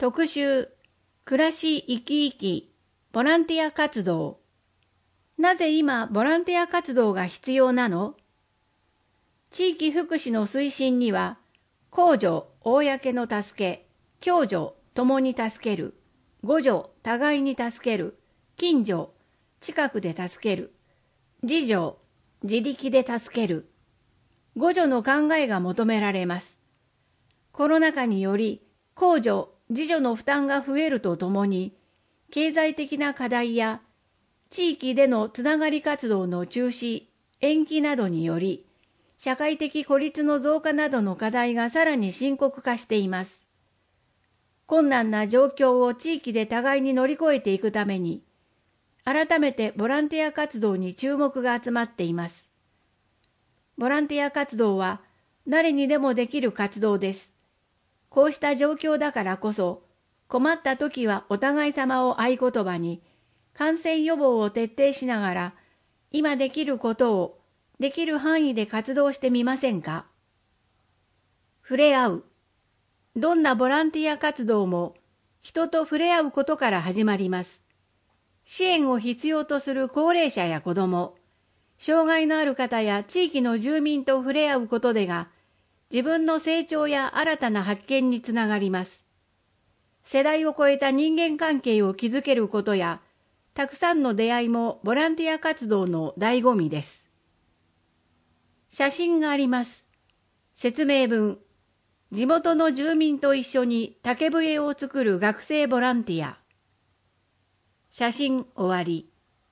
特集、暮らし生き生き、ボランティア活動。なぜ今、ボランティア活動が必要なの？地域福祉の推進には、公助、公の助け、共助、共に助ける、互助、互いに助ける、近所、近くで助ける、自助、自力で助ける、互助の考えが求められます。コロナ禍により、公助、自助の負担が増えるとともに、経済的な課題や地域でのつながり活動の中止、延期などにより、社会的孤立の増加などの課題がさらに深刻化しています。困難な状況を地域で互いに乗り越えていくために、改めてボランティア活動に注目が集まっています。ボランティア活動は誰にでもできる活動です。こうした状況だからこそ、困った時はお互い様を合言葉に、感染予防を徹底しながら、今できることをできる範囲で活動してみませんか？触れ合う。どんなボランティア活動も、人と触れ合うことから始まります。支援を必要とする高齢者や子ども、障害のある方や地域の住民と触れ合うことでが、自分の成長や新たな発見につながります。世代を超えた人間関係を築けることや、たくさんの出会いもボランティア活動の醍醐味です。写真があります。説明文。地元の住民と一緒に竹笛を作る学生ボランティア。写真終わり。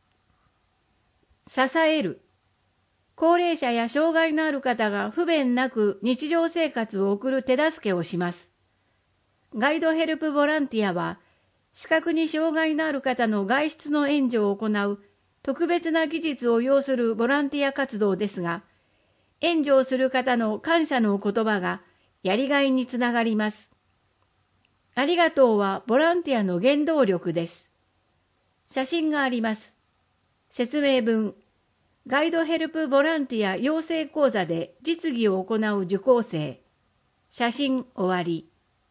支える。高齢者や障害のある方が不便なく日常生活を送る手助けをします。ガイドヘルプボランティアは、視覚に障害のある方の外出の援助を行う特別な技術を要するボランティア活動ですが、援助をする方の感謝の言葉がやりがいにつながります。ありがとうはボランティアの原動力です。写真があります。説明文。ガイドヘルプボランティア養成講座で実技を行う受講生。写真終わり。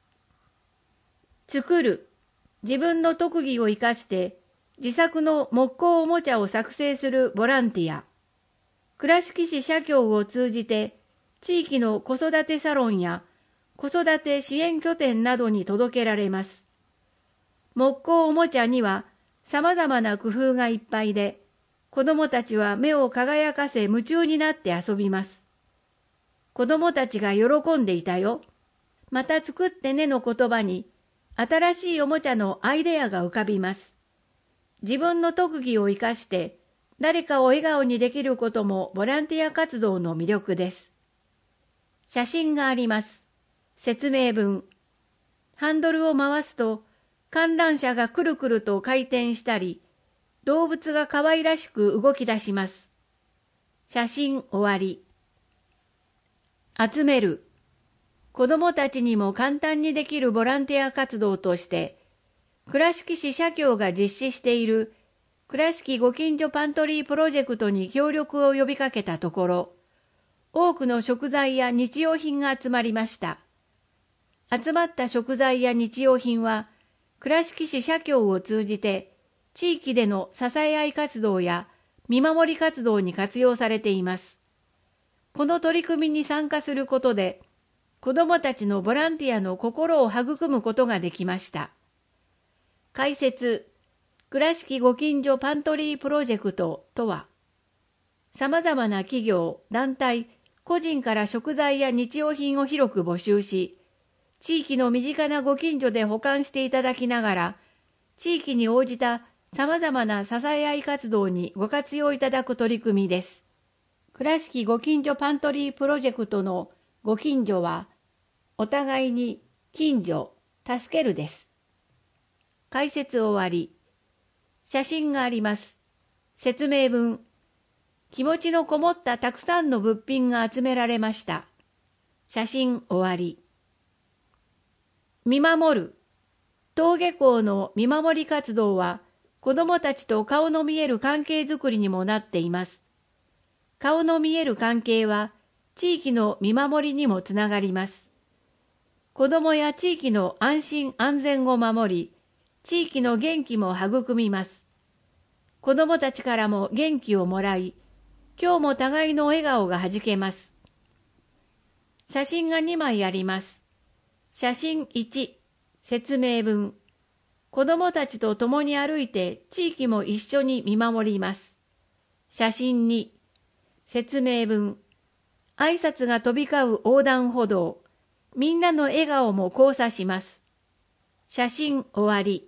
作る。自分の特技を生かして自作の木工おもちゃを作成するボランティア。倉敷市社協を通じて地域の子育てサロンや子育て支援拠点などに届けられます。木工おもちゃには様々な工夫がいっぱいで、子どもたちは目を輝かせ夢中になって遊びます。子どもたちが喜んでいたよ。また作ってねの言葉に、新しいおもちゃのアイデアが浮かびます。自分の特技を生かして、誰かを笑顔にできることもボランティア活動の魅力です。写真があります。説明文。ハンドルを回すと、観覧車がくるくると回転したり、動物が可愛らしく動き出します。写真終わり。集める。子どもたちにも簡単にできるボランティア活動として、倉敷市社協が実施している倉敷ご近所パントリープロジェクトに協力を呼びかけたところ、多くの食材や日用品が集まりました。集まった食材や日用品は、倉敷市社協を通じて、地域での支え合い活動や見守り活動に活用されています。この取り組みに参加することで、子どもたちのボランティアの心を育むことができました。解説、倉敷ご近所パントリープロジェクトとは、様々な企業、団体、個人から食材や日用品を広く募集し、地域の身近なご近所で保管していただきながら、地域に応じた様々な支え合い活動にご活用いただく取り組みです。倉敷ご近所パントリープロジェクトのご近所は、お互いに近所、助けるです。解説終わり。写真があります。説明文。気持ちのこもったたくさんの物品が集められました。写真終わり。見守る。登下校の見守り活動は、子どもたちと顔の見える関係づくりにもなっています。顔の見える関係は、地域の見守りにもつながります。 子どもや地域の安心安全を守り、地域の元気も育みます。子どもたちからも元気をもらい、今日も互いの笑顔がはじけます。写真が2枚あります。写真1、説明文。子どもたちと共に歩いて地域も一緒に見守ります。写真2、説明文。挨拶が飛び交う横断歩道。みんなの笑顔も交差します。写真終わり。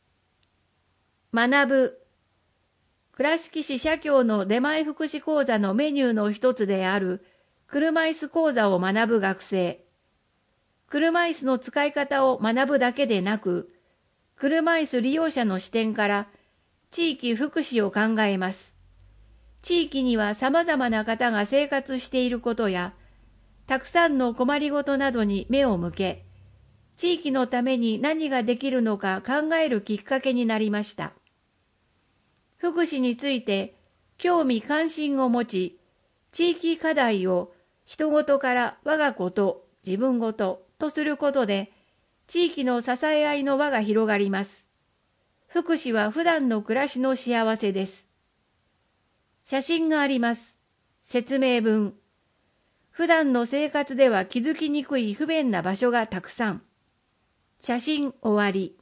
学ぶ。倉敷市社協の出前福祉講座のメニューの一つである車椅子講座を学ぶ学生。車椅子の使い方を学ぶだけでなく、車椅子利用者の視点から地域福祉を考えます。地域には様々な方が生活していることや、たくさんの困りごとなどに目を向け、地域のために何ができるのか考えるきっかけになりました。福祉について興味関心を持ち、地域課題を人事から我がこと自分事とすることで、地域の支え合いの輪が広がります。福祉は普段の暮らしの幸せです。写真があります。説明文。普段の生活では気づきにくい不便な場所がたくさん。写真終わり。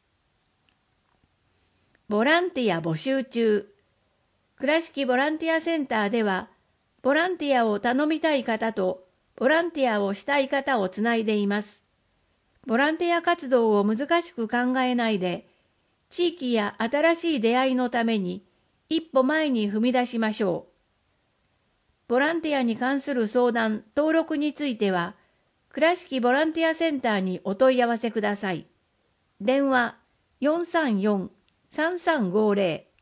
ボランティア募集中。倉敷ボランティアセンターでは、ボランティアを頼みたい方と、ボランティアをしたい方をつないでいます。ボランティア活動を難しく考えないで、地域や新しい出会いのために、一歩前に踏み出しましょう。ボランティアに関する相談・登録については、倉敷ボランティアセンターにお問い合わせください。電話434-3350